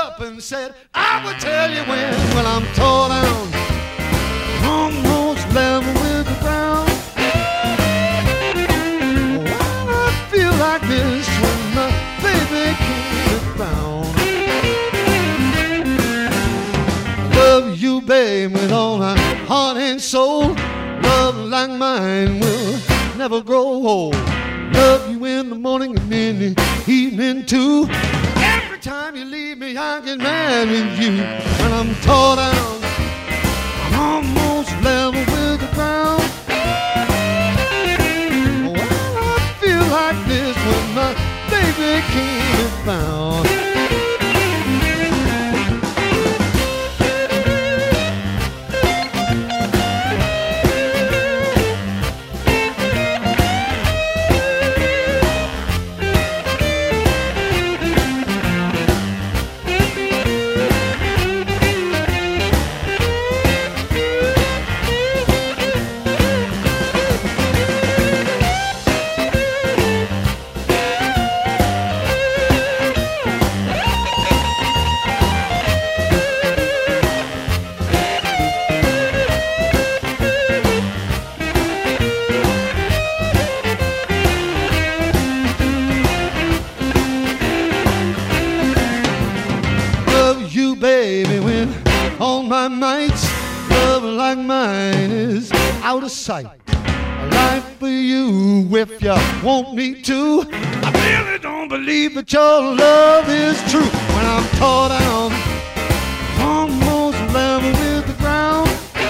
up and said, I would tell you when I'm tore down, almost level with the ground. Well, I feel like this when my baby can't be found. Love you, babe, with all my heart and soul. Love like mine will never grow old. Love you in the morning and in the evening too. Every time you leave me, I get mad with you. When I'm tore down, I'm almost level with the ground. Well, I feel like this when my baby can't be found. Out of sight, a life for you if you want me to. I really don't believe that your love is true. When I'm tore down, almost level with the ground.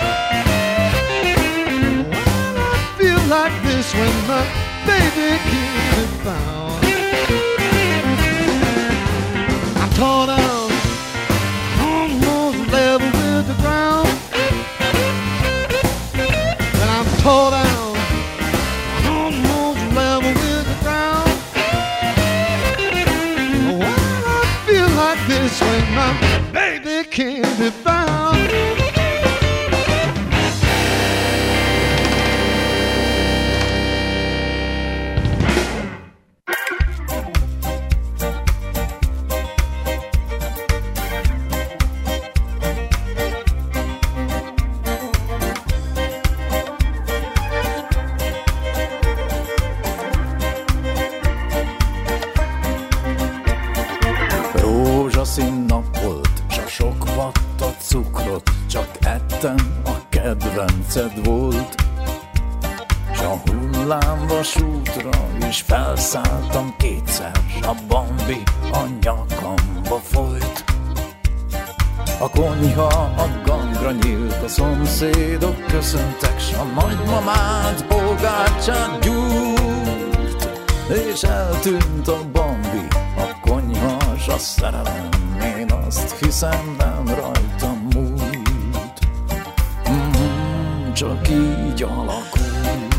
Well, I feel like this when my baby can't be found. I'm tore down, almost level with the ground. Tore down, almost level with the ground. Well, I feel like this when my baby can't be found. Rózsaszín nap volt, s a sok vatta cukrot csak ettem, a kedvenced volt. S a hullámvasútra is felszálltam kétszer, s a Bambi a nyakamba folyt. A konyha a gangra nyílt, a szomszédok köszöntek, s a nagymamád pogácsát gyújt. És eltűnt a Bambi, a konyha s a szerelem, én azt hiszem nem rajtam múlt. Csak így alakult.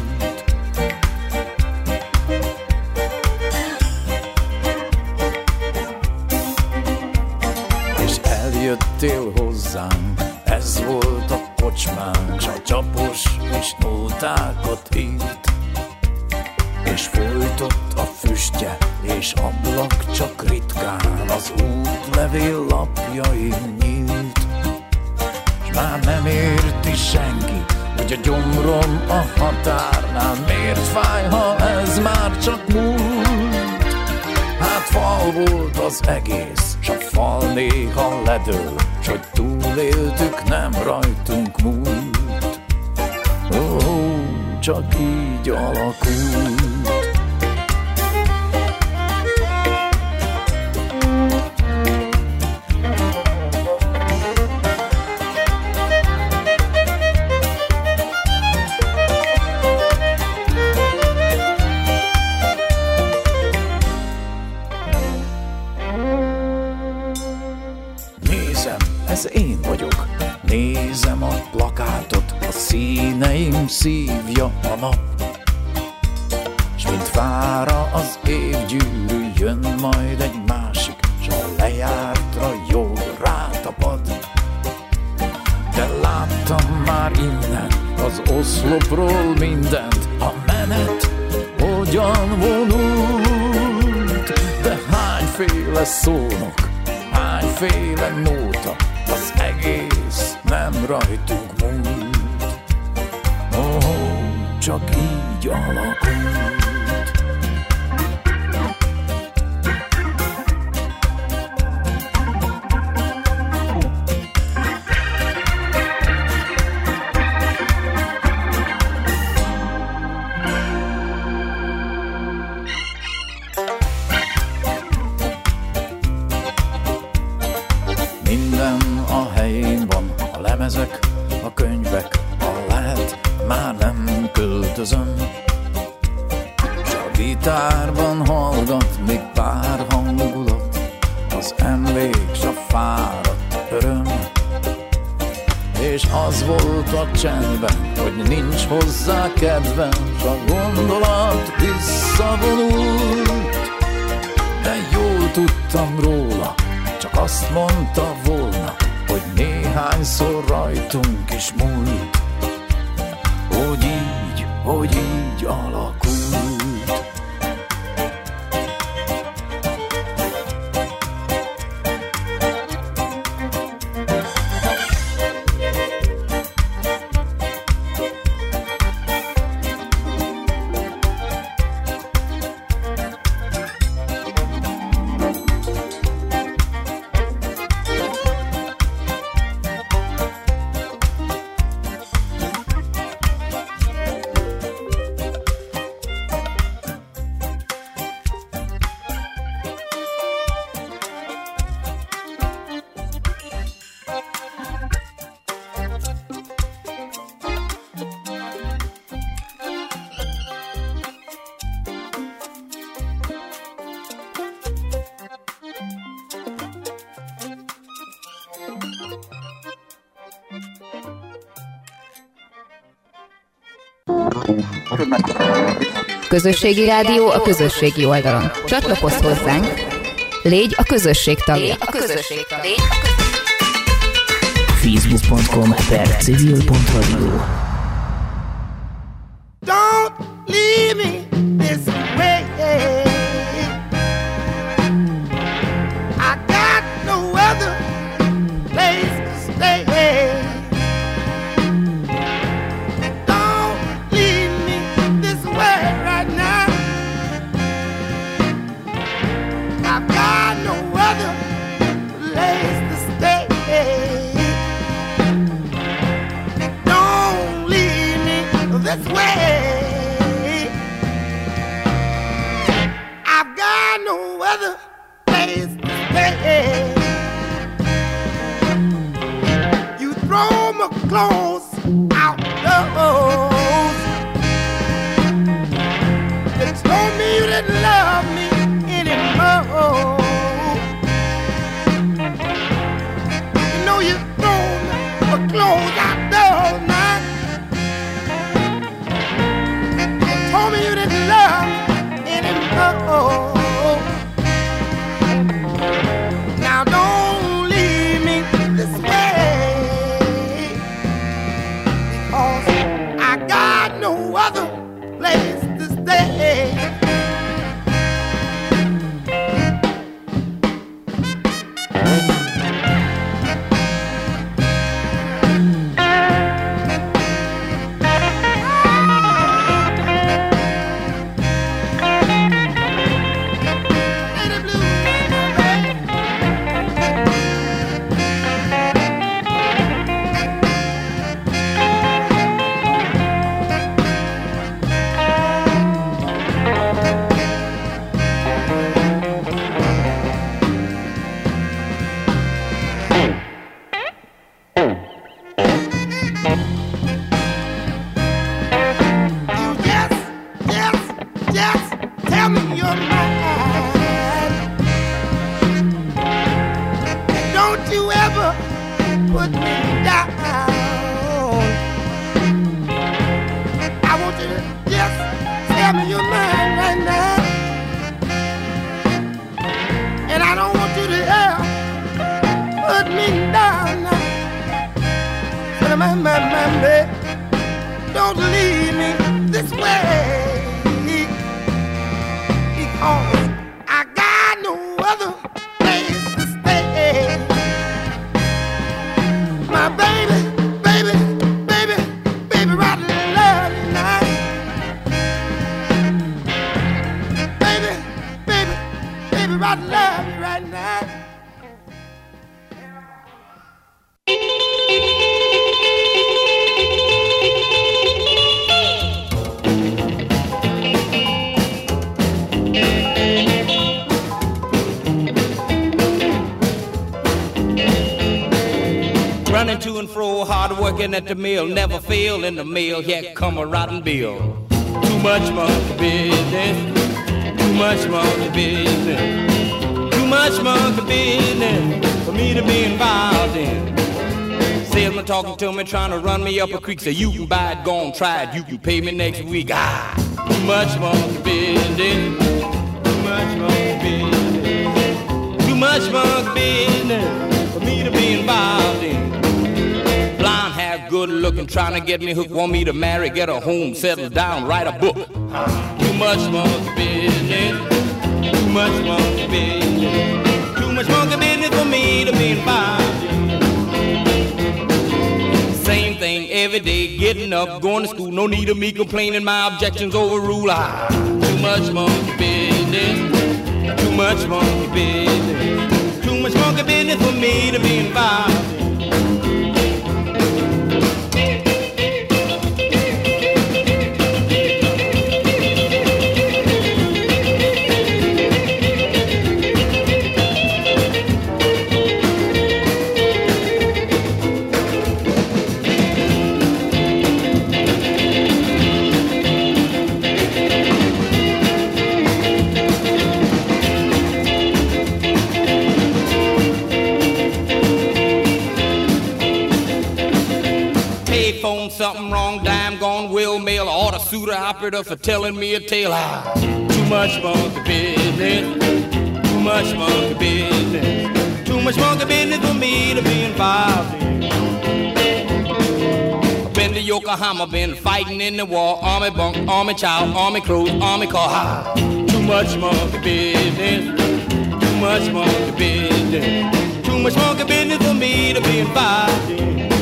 És eljöttél hozzánk, ez volt a kocsmánk, s a csapos és nótákat írt. És folytott a füstje, és ablak csak ritkán az útlevél lapjain nyílt. S már nem érti senki, hogy a gyomrom a határnál miért fáj, ha ez már csak múlt. Hát fal volt az egész, s a fal néha ledől, s hogy túléltük, nem rajtunk múlt. Csak így alakult. Nézem, ez én vagyok. Nézem a plakátot, a színeim szívja a nap. S mint fára az évgyűrű, jön majd egy másik, s a lejártra jól rátapad. De láttam már innen az oszlopról mindent, a menet hogyan vonult. De hányféle szónok, hány mindenféle nóta, az egész nem rajtunk múlt. Csak így alakult. Minden a helyén van, a lemezek, a könyvek, a lehet, már nem költözöm. S a gitárban hallgat még pár hangulat, az emlék s a fáradt öröm. És az volt a csendben, hogy nincs hozzá kedvem, s a gondolat visszavonult. De jól tudtam róla, csak azt mondta volna, hogy néhányszor rajtunk is múlt. Hogy így alakult. Közösségi rádió a közösségi oldalon. Csatlakozz hozzánk, légy a közösség tagja. Facebook.com/civil.radio. Don't leave me this way. I got no other place to stay. Don't leave me this way right now. I've got no other place to stay. Don't leave me this way. I've got no other place to stay. You throw my clothes out doors. You told me you didn't love me anymore. You know you throw my clothes out doors now. You told me you didn't love me anymore. Now don't leave me this way, because I got no other place to stay. Just tell me you're mine. Don't you ever put me down. I want you to just tell me you're mine right now. And I don't want you to ever put me down now. So my, don't leave me this way. I got no other place to stay. running to and fro, hard working at the mill, never fail in the mill, here come a rotten bill. Too much monkey business, too much monkey business, too much monkey business for me to be involved in. Salesman talking to me, trying to run me up a creek, say you can buy it, go on, try it, you can pay me next week. Ah, too much monkey business, too much monkey business, too much monkey business for me to be involved in. Blonde hair, good looking, trying to get me hooked, want me to marry, get a home, settle down, write a book. Too much monkey business, too much monkey business, too much monkey business for me to be involved in. Same thing every day, getting up, going to school, no need of me complaining, my objections overruled. Ah, too much monkey business, too much monkey business, too much monkey business for me to be involved in. Something wrong, dime gone, will mail, order suitor operator for telling me a tale. Ah, too much monkey business, too much monkey business, too much monkey business for me to be involved in. I've been to Yokohama, been fighting in the war, army bunk, army child, army clothes, army car. Ah, too much monkey business, too much monkey business, too much monkey business for me to be involved in.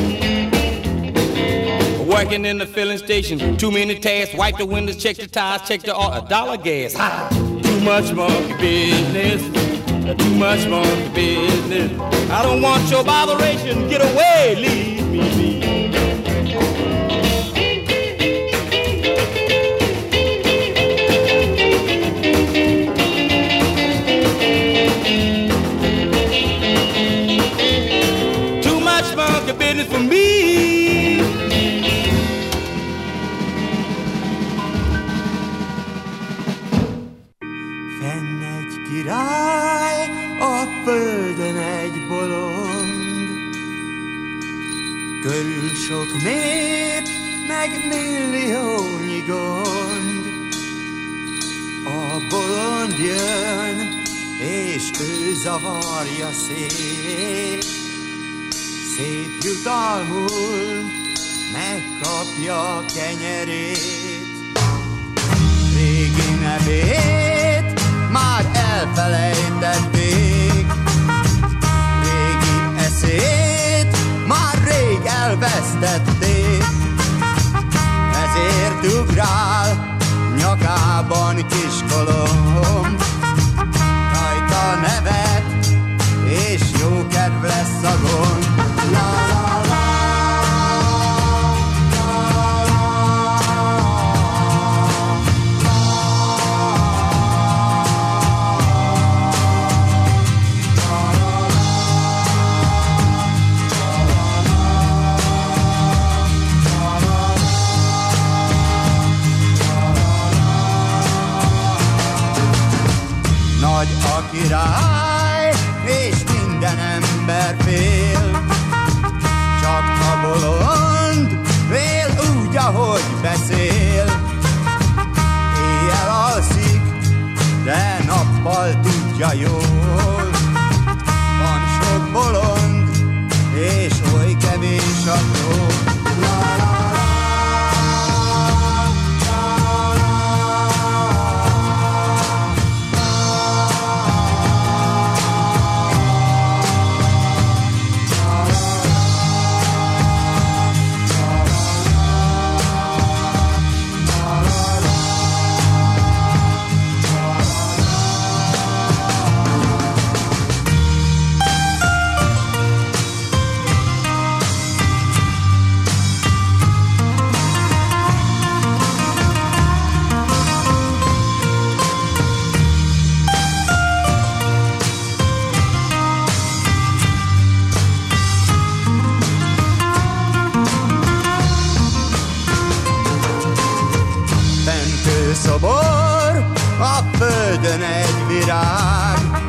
Working in the filling station, too many tasks, wipe the windows, check the tires, check the dollar gas. Ha! Too much monkey business, too much monkey business. I don't want your botheration, get away, leave me be. Too much monkey business for me. Körül sok nép, meg milliónyi gond. A bolond jön, és ő zavarja szét. Szép jutalmul, megkapja kenyerét. Régi nevét már elfelejtették. Régi eszét már rég elvesztették, ezért ugrál nyakában kiskolom. Rajta nevet, és jó kedv lesz a gond. La, la, la. Nagy a király, és minden ember fél. Csak a bolond fél úgy, ahogy beszél. Éjjel alszik, de nappal tudja jól. Van sok bolond, és oly kevés a tról. szobor, a földön egy virág.